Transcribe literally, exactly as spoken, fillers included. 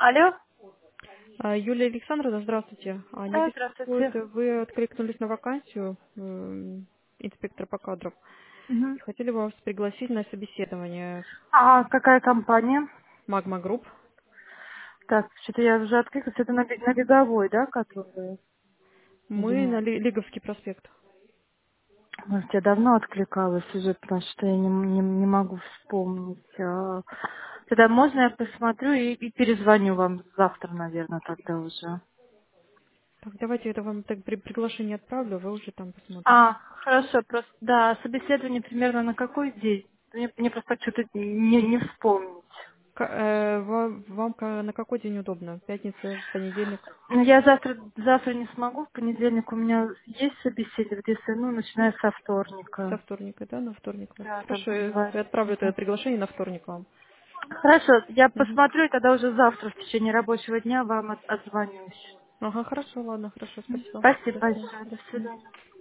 Алло. А, Юлия Александровна, здравствуйте. А, Не Да, беспокоит, здравствуйте. вы откликнулись на вакансию м, инспектора по кадрам Мгм. и хотели бы вас пригласить на собеседование А какая компания? Magma Group. Так, что-то я уже откликнулась. Это на, Бе- на Беговой, да, который? Или Мы на нет? Ли- Лиговский проспект. Может, я давно откликалась уже, потому что я не, не, не могу вспомнить. А, Тогда можно я посмотрю и, и перезвоню вам завтра, наверное, тогда уже. Так, давайте это вам так при приглашение отправлю, вы уже там А, посмотрите. хорошо, просто, да, собеседование примерно на какой день? Мне, мне просто что-то не, не вспомнить. Ка- э, ва- вам ка- на какой день удобно? Пятница, понедельник, Ну, я завтра, завтра не смогу, в понедельник у меня есть собеседование, если, ну, начиная со со вторника. вторника, да, на вторник вас. Да, там Хорошо, я два я отправлю это дня. приглашение на вторник вам. Хорошо, я Мгм. посмотрю, и тогда уже завтра в течение рабочего дня вам от- отзвонюсь. Ага, хорошо, ладно, хорошо, спасибо. Спасибо До свидания. большое, До до свидания. свидания.